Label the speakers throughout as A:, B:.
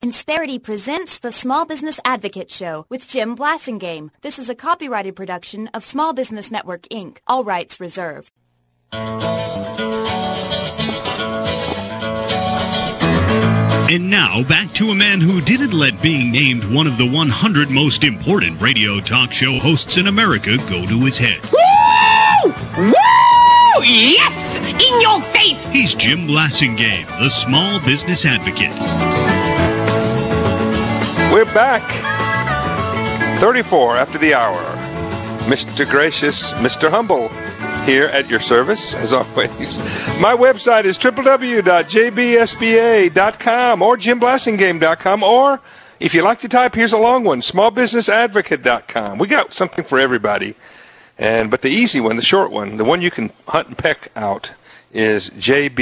A: Insperity presents the Small Business Advocate Show with Jim Blasingame. This is a copyrighted production of Small Business Network, Inc. All rights reserved.
B: And now, back to a man who didn't let being named one of the 100 most important radio talk show hosts in America go to his head.
C: Woo! Woo! Yes! In your face!
B: He's Jim Blasingame, the Small Business Advocate.
D: We're back. 34 after the hour. Mr. Gracious, Mr. Humble, here at your service, as always. My website is www.jbsba.com or jimblasingame.com, or if you like to type, here's a long one, smallbusinessadvocate.com. We got something for everybody. But the easy one, the short one, the one you can hunt and peck out, is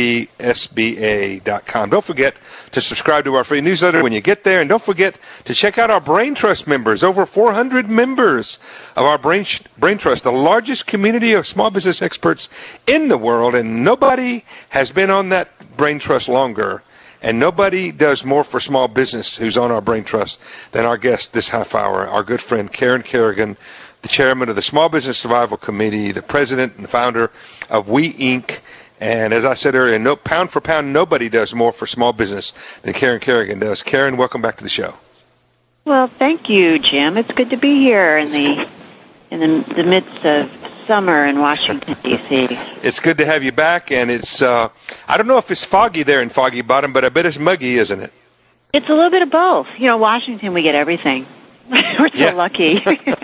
D: jbsba.com. Don't forget to subscribe to our free newsletter when you get there, and don't forget to check out our Brain Trust members. Over 400 members of our Brain Trust, the largest community of small business experts in the world, and nobody has been on that Brain Trust longer, and nobody does more for small business who's on our Brain Trust than our guest this half hour, our good friend Karen Kerrigan, the chairman of the Small Business Survival Committee, the president and founder of We Inc., and as I said earlier, pound for pound, nobody does more for small business than Karen Kerrigan does. Karen, welcome back to the show.
E: Well, thank you, Jim. It's good to be here in the midst of summer in Washington, D.C.
D: It's good to have you back, and it's I don't know if it's foggy there in Foggy Bottom, but I bet it's muggy, isn't it?
E: It's a little bit of both. You know, Washington, we get everything. We're so lucky.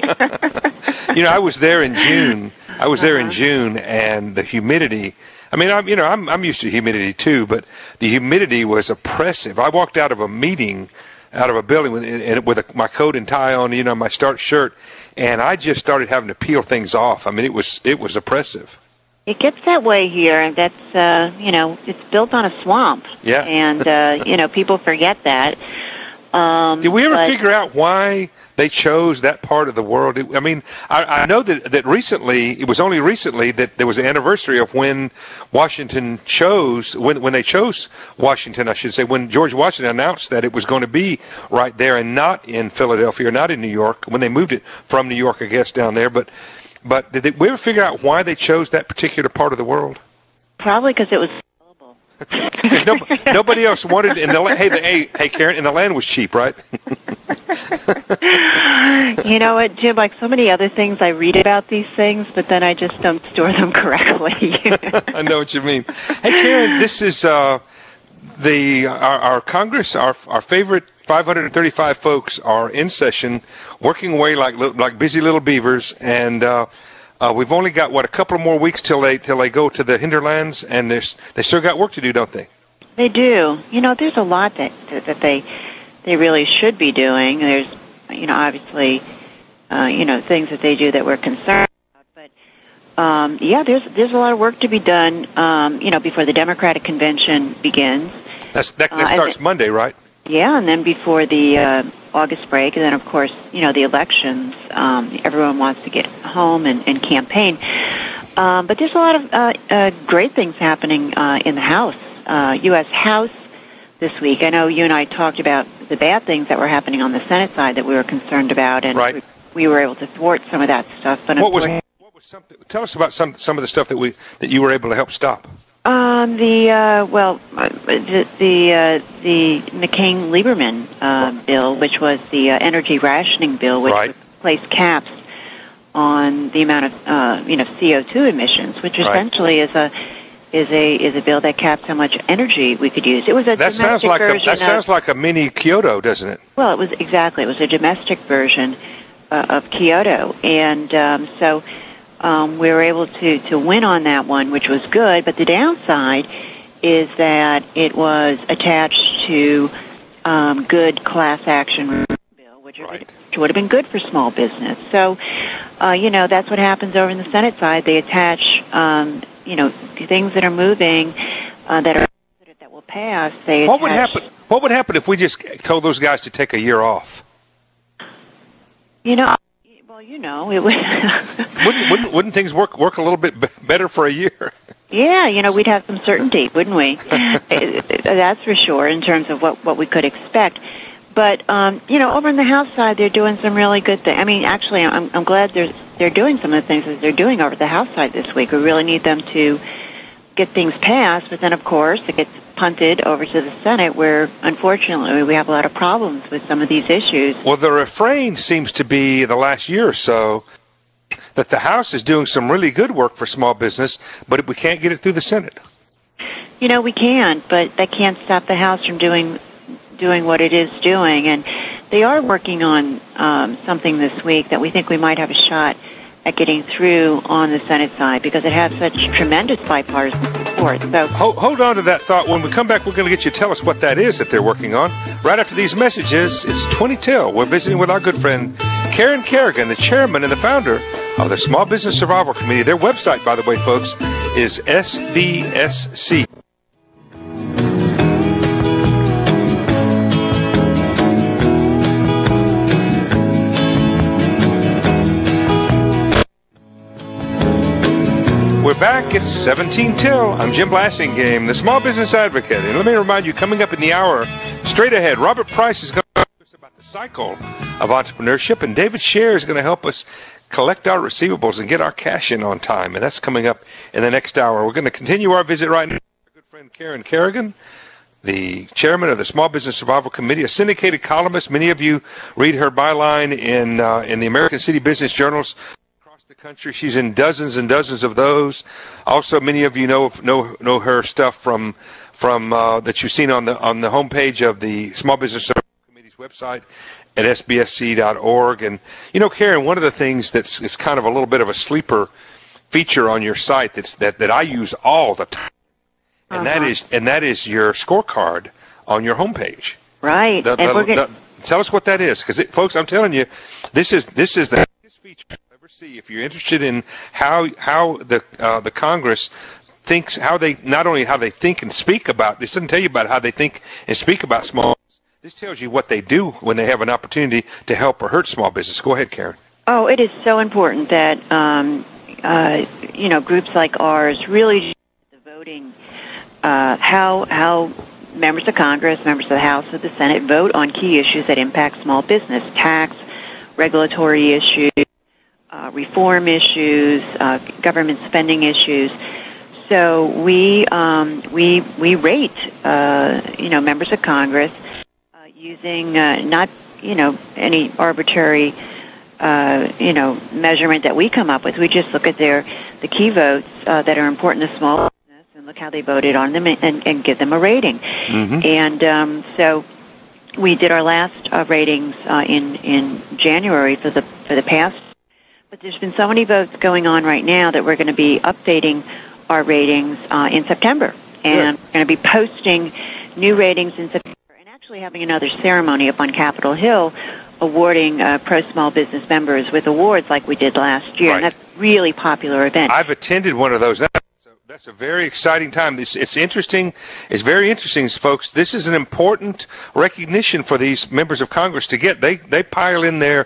D: I was there in June. And the humidity. I mean, I'm used to humidity too, but the humidity was oppressive. I walked out of a building with my coat and tie on, my starch shirt, and I just started having to peel things off. I mean, it was oppressive.
E: It gets that way here, and that's it's built on a swamp.
D: Yeah.
E: And people forget that.
D: Did we ever figure out why they chose that part of the world? I mean, I know that recently, it was only recently that there was an anniversary of when Washington chose, when they chose Washington, I should say, when George Washington announced that it was going to be right there and not in Philadelphia or not in New York, when they moved it from New York, I guess, down there. But did we ever figure out why they chose that particular part of the world?
E: Probably because it was
D: because nobody else wanted in the land. Hey, Karen, and the land was cheap, right?
E: You know what, Jim? Like so many other things, I read about these things, but then I just don't store them correctly.
D: I know what you mean. Hey, Karen, this is our Congress, our favorite 535 folks are in session, working away like busy little beavers, and. We've only got, a couple more weeks till they go to the hinterlands, and they still got work to do, don't they?
E: They do. There's a lot that they really should be doing. There's, obviously, things that they do that we're concerned about. But, there's a lot of work to be done, before the Democratic Convention begins.
D: That starts Monday, right?
E: Yeah, and then before the August break, and then, of course, the elections. Everyone wants to get home and campaign. But there's a lot of great things happening in the House, U.S. House this week. I know you and I talked about the bad things that were happening on the Senate side that we were concerned about, and
D: right.
E: we were able to thwart some of that stuff. But
D: what was something? Tell us about some of the stuff that you were able to help stop.
E: The McCain-Lieberman bill, which was the energy rationing bill, which would place caps on the amount of CO2 emissions, which essentially is a bill that caps how much energy we could use. It was a domestic version.
D: That sounds like a mini Kyoto, doesn't it?
E: Well, it was exactly. It was a domestic version of Kyoto, and so. We were able to win on that one, which was good. But the downside is that it was attached to good class action bill, which would have been good for small business. So, that's what happens over in the Senate side. They attach, things that are moving that will pass.
D: What would happen? What would happen if we just told those guys to take a year off?
E: It would.
D: wouldn't things work a little bit better for a year?
E: Yeah, we'd have some certainty, wouldn't we? That's for sure in terms of what we could expect. But over on the House side, they're doing some really good things. I mean, actually, I'm glad they're doing some of the things that they're doing over the House side this week. We really need them to get things passed, but then, of course, it gets punted over to the Senate, where, unfortunately, we have a lot of problems with some of these issues.
D: Well, the refrain seems to be the last year or so that the House is doing some really good work for small business, but we can't get it through the Senate.
E: We can, but that can't stop the House from doing what it is doing. And they are working on something this week that we think we might have a shot at getting through on the Senate side, because it has such tremendous bipartisan support. So
D: hold on to that thought. When we come back, we're going to get you to tell us what that is that they're working on. Right after these messages, it's 20 Till. We're visiting with our good friend Karen Kerrigan, the chairman and the founder of the Small Business Survival Committee. Their website, by the way, folks, is SBSC. We're back. It's 17 Till. I'm Jim Blasingame, the Small Business Advocate. And let me remind you, coming up in the hour, straight ahead, Robert Price is going to talk to us about the cycle of entrepreneurship, and David Scher is going to help us collect our receivables and get our cash in on time. And that's coming up in the next hour. We're going to continue our visit right now with our good friend Karen Kerrigan, the chairman of the Small Business Survival Committee, a syndicated columnist. Many of you read her byline in the American City Business Journals the country. She's in dozens and dozens of those. Also, many of you know her stuff from that you've seen on the homepage of the Small Business Committee's website at sbsc.org. And Karen, one of the things that's kind of a little bit of a sleeper feature on your site that I use all the time, and that is your scorecard on your homepage.
E: Right.
D: Tell us what that is, because folks, I'm telling you, this is the biggest feature see if you're interested in how the Congress thinks, how they think and speak about this. Doesn't tell you about how they think and speak about small business. This tells you what they do when they have an opportunity to help or hurt small business. Go ahead, Karen.
E: Oh, it is so important that groups like ours really the voting how members of Congress, members of the House, of the Senate vote on key issues that impact small business: tax, regulatory issues, reform issues, government spending issues. So we rate members of Congress using not any arbitrary measurement that we come up with. We just look at the key votes that are important to small business and look how they voted on them and give them a rating. Mm-hmm. And so we did our last ratings in January for the past. But there's been so many votes going on right now that we're going to be updating our ratings in September. And we're going to be posting new ratings in September and actually having another ceremony up on Capitol Hill awarding pro-small business members with awards like we did last year. Right. And that's a really popular event.
D: I've attended one of those. That's a very exciting time. It's interesting. It's very interesting, folks. This is an important recognition for these members of Congress to get. They pile in there.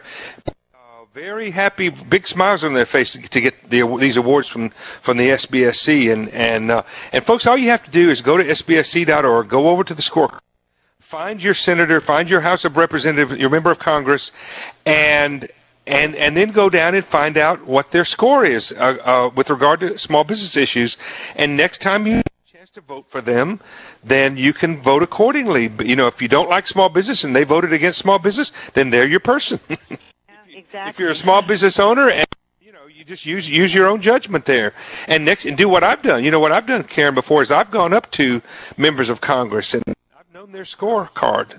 D: Very happy, big smiles on their face to get these awards from the SBSC. And folks, all you have to do is go to sbsc.org, go over to the scorecard, find your senator, find your House of Representatives, your member of Congress, and then go down and find out what their score is with regard to small business issues. And next time you have a chance to vote for them, then you can vote accordingly. But, if you don't like small business and they voted against small business, then they're your person.
E: Exactly.
D: If you're a small business owner, and you just use your own judgment there, and do what I've done. What I've done, Karen, before is I've gone up to members of Congress and I've known their score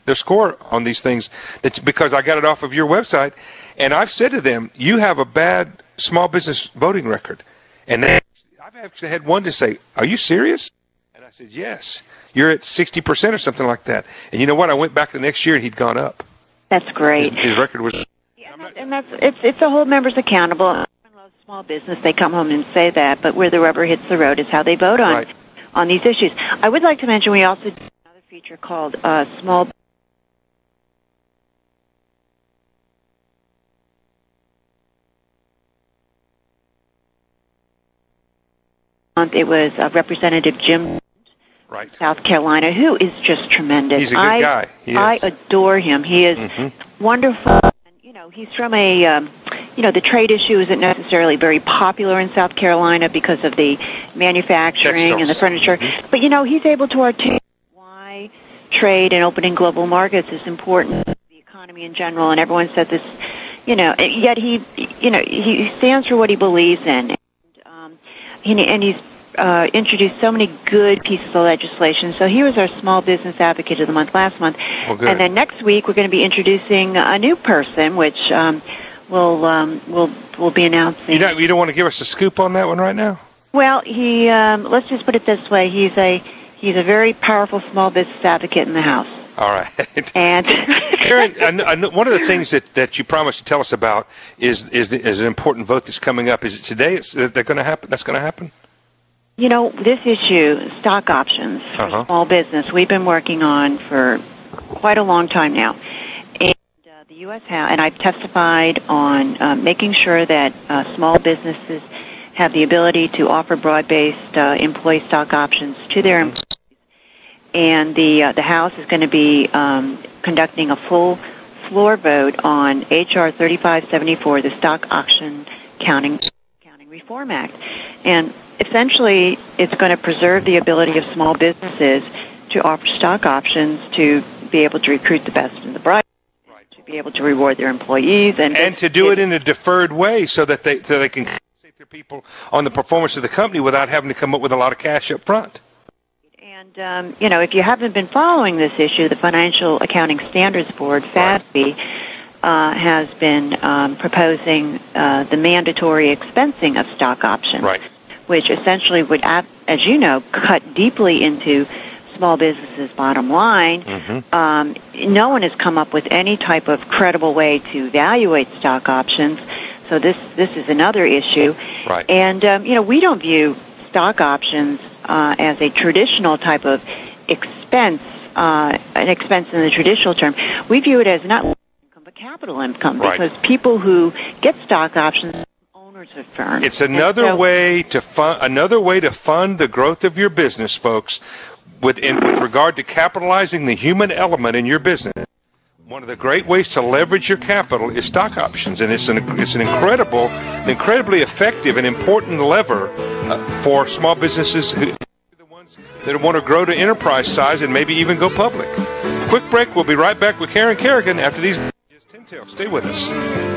D: on these things because I got it off of your website, and I've said to them, "You have a bad small business voting record," and I've actually had one to say, "Are you serious?" And I said, "Yes, you're at 60% or something like that." And you know what? I went back the next year and he'd gone up.
E: That's great.
D: His record was.
E: And it's to hold members accountable. I love small business. They come home and say that, but where the rubber hits the road is how they vote on these issues. I would like to mention we also did another feature called Small. It was Representative Jim
D: right.
E: South Carolina, who is just tremendous.
D: He's a good guy. He is.
E: I adore him. He is wonderful. And, he's from a, the trade issue isn't necessarily very popular in South Carolina because of the manufacturing
D: Textiles.
E: and the furniture. But, he's able to articulate why trade and opening global markets is important to the economy in general. And everyone said this, yet he stands for what he believes in. And he's introduced so many good pieces of legislation. So he was our Small Business Advocate of the Month last month.
D: Well, good.
E: And then next week we're going to be introducing a new person, which we'll be announcing.
D: You don't want to give us a scoop on that one right now?
E: Well, he let's just put it this way: he's a very powerful small business advocate in the House.
D: All right.
E: And
D: Karen, one of the things that you promised to tell us about is an important vote that's coming up. Is it today? That's going to happen?
E: This issue, stock options for small business, we've been working on for quite a long time now. And the U.S. and I've testified on making sure that small businesses have the ability to offer broad-based employee stock options to their employees. And the House is going to be conducting a full floor vote on H.R. 3574, the Stock Option Counting Reform Act. And essentially, it's going to preserve the ability of small businesses to offer stock options to be able to recruit the best and the brightest, to be able to reward their employees, and
D: to do it in a deferred way so that they can compensate their people on the performance of the company without having to come up with a lot of cash up front.
E: And, if you haven't been following this issue, the Financial Accounting Standards Board, FASB, has been proposing the mandatory expensing of stock options, which essentially would, as you know, cut deeply into small businesses' bottom line. No one has come up with any type of credible way to evaluate stock options, so this is another issue. And, we don't view stock options as a traditional type of expense, an expense in the traditional term. We view it as not income but capital income, because people who get stock options are owners of firms.
D: It's another way to fund the growth of your business, folks. With regard to capitalizing the human element in your business, one of the great ways to leverage your capital is stock options, and it's an incredibly effective and important lever for small businesses the ones that want to grow to enterprise size and maybe even go public. Quick break. We'll be right back with Karen Kerrigan after these Just Tintail. Stay with us.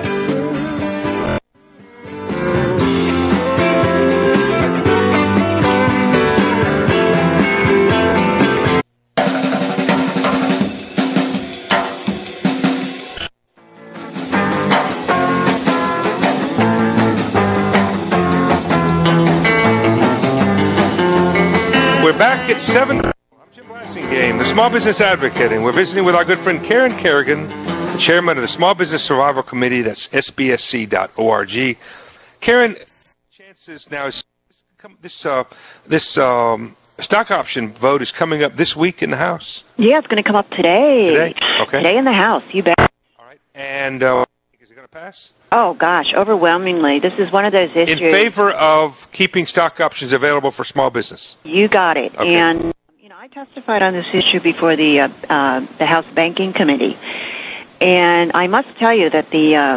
D: Back at 7. I'm Jim Blassingame, the Small Business Advocate, and we're visiting with our good friend Karen Kerrigan, the chairman of the Small Business Survival Committee. That's sbsc.org. Karen, chances now is this stock option vote is coming up this week in the House.
E: Yeah, it's going to come up today.
D: Today? Okay.
E: Today in the House, you bet.
D: All right. And is it going to pass?
E: Oh, gosh, overwhelmingly. This is one of those issues.
D: In favor of keeping stock options available for small business.
E: You got it.
D: Okay.
E: And, I testified on this issue before the House Banking Committee. And I must tell you that the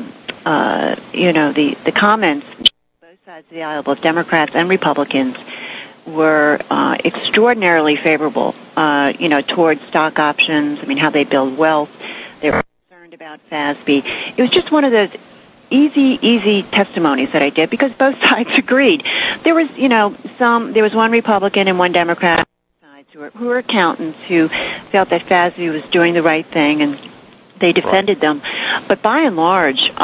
E: comments on both sides of the aisle, both Democrats and Republicans, were extraordinarily favorable, towards stock options. I mean, how they build wealth. They were concerned about FASB. It was just one of those easy testimonies that I did because both sides agreed. There was, there was one Republican and one Democrat who were accountants who felt that FASB was doing the right thing, and they defended them. But by and large, you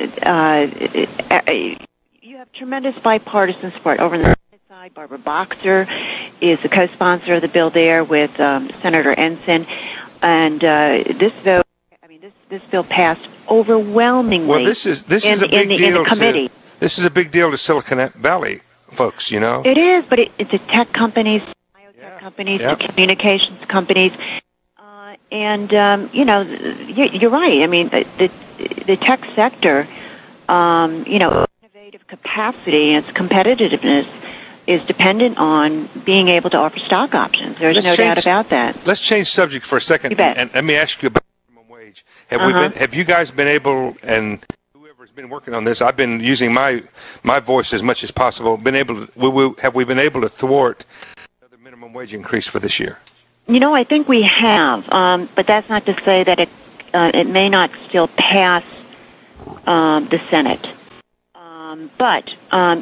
E: have tremendous bipartisan support. Over on the Senate side, Barbara Boxer is the co-sponsor of the bill there with Senator Ensign, and this vote. This bill passed overwhelmingly.
D: Well, this is a big deal
E: in the committee.
D: This is a big deal to Silicon Valley folks,
E: It is, but it's the tech companies, biotech companies, the communications companies, and you're right. I mean, the tech sector, innovative capacity and its competitiveness is dependent on being able to offer stock options. There's no doubt about that.
D: Let's change subject for a second.
E: You bet.
D: And let me ask you about minimum wage. Have you guys been able, and whoever's been working on this, I've been using my voice as much as possible, have we been able to thwart another minimum wage increase for this year?
E: I think we have, but that's not to say that it may not still pass the Senate. But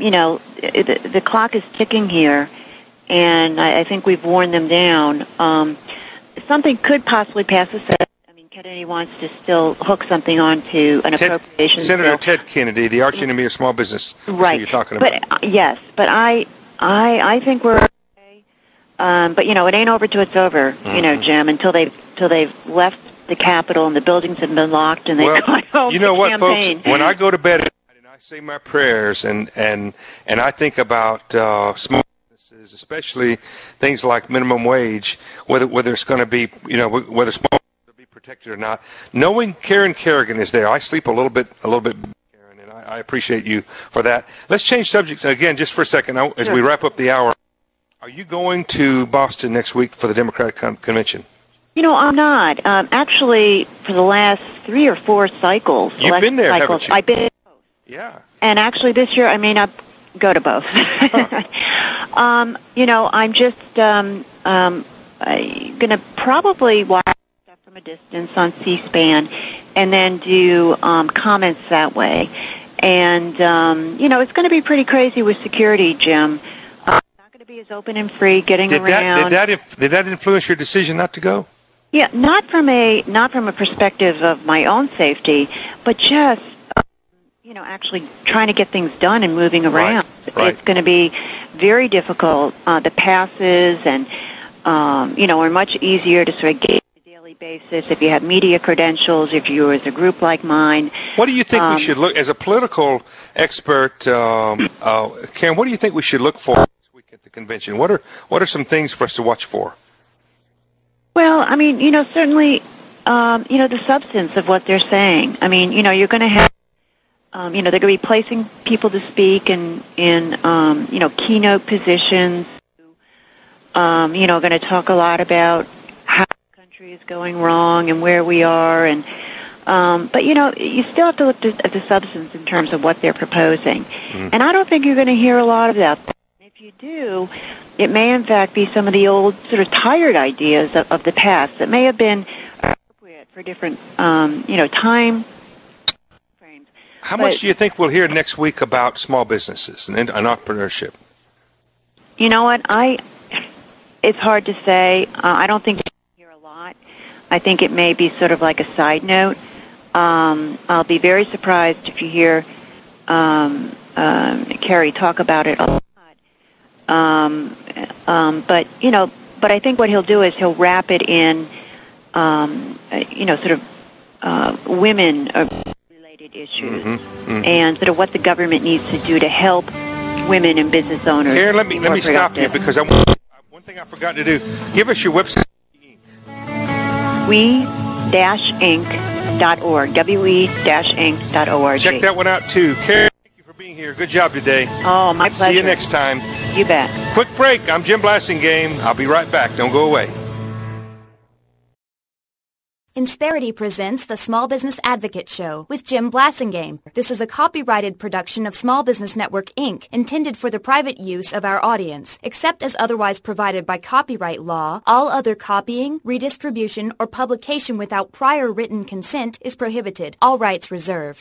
E: the clock is ticking here, and I think we've worn them down. Something could possibly pass the Senate. I mean, Kennedy wants to still hook something onto an appropriations
D: Senator
E: bill.
D: Ted Kennedy, the arch enemy of small business.
E: Right.
D: You're talking about.
E: But yes, but I think we're okay. But it ain't over till it's over. Jim, until they've left the Capitol and the buildings have been locked and they've gone home.
D: You know what,
E: campaign.
D: folks? When I go to bed at night and I say my prayers and I think about small businesses, especially things like minimum wage, whether it's going to be whether small businesses will be protected or not. Knowing Karen Kerrigan is there, I sleep a little bit. Karen, and I appreciate you for that. Let's change subjects again just for a second as we wrap up the hour. Are you going to Boston next week for the Democratic Convention?
E: I'm not. Actually, for the last 3 or 4 cycles.
D: You've been there, haven't you?
E: I've been.
D: Yeah.
E: And actually, this year I may not go to both.
D: Huh.
E: I'm just going to probably watch stuff from a distance on C-SPAN, and then do comments that way. And it's going to be pretty crazy with security, Jim. Not going to be as open and free getting around.
D: Did that influence your decision not to go?
E: Yeah, not from a perspective of my own safety, but just actually trying to get things done and moving around.
D: Right.
E: It's going to be very difficult. The passes and are much easier to sort of gauge on a daily basis if you have media credentials, if you are as a group like mine.
D: What do you think we should look as a political expert, Karen? What do you think we should look for this week at the convention? What are some things for us to watch for?
E: Well, I mean, certainly, the substance of what they're saying. I mean, you're going to have, they're going to be placing people to speak in keynote positions. Going to talk a lot about how the country is going wrong and where we are, and but you still have to look at the substance in terms of what they're proposing. Mm-hmm. And I don't think you're going to hear a lot of that. If you do, it may in fact be some of the old sort of tired ideas of the past that may have been appropriate for different time frames.
D: How much do you think we'll hear next week about small businesses and entrepreneurship?
E: You know what? It's hard to say. I don't think you'll hear a lot. I think it may be sort of like a side note. I'll be very surprised if you hear Kerry talk about it a lot. But I think what he'll do is he'll wrap it in, women-related issues, and sort of what the government needs to do to help women and business owners.
D: Karen, let me stop you because one thing I forgot to do. Give us your website.
E: we-inc.org. we-inc.org.
D: Check that one out too, Karen. Being here. Good job today.
E: Oh, my pleasure.
D: See you next time.
E: You bet.
D: Quick break. I'm Jim Blassingame. I'll be right back. Don't go away.
A: Insperity presents the Small Business Advocate Show with Jim Blassingame. This is a copyrighted production of Small Business Network, Inc., intended for the private use of our audience. Except as otherwise provided by copyright law, all other copying, redistribution, or publication without prior written consent is prohibited. All rights reserved.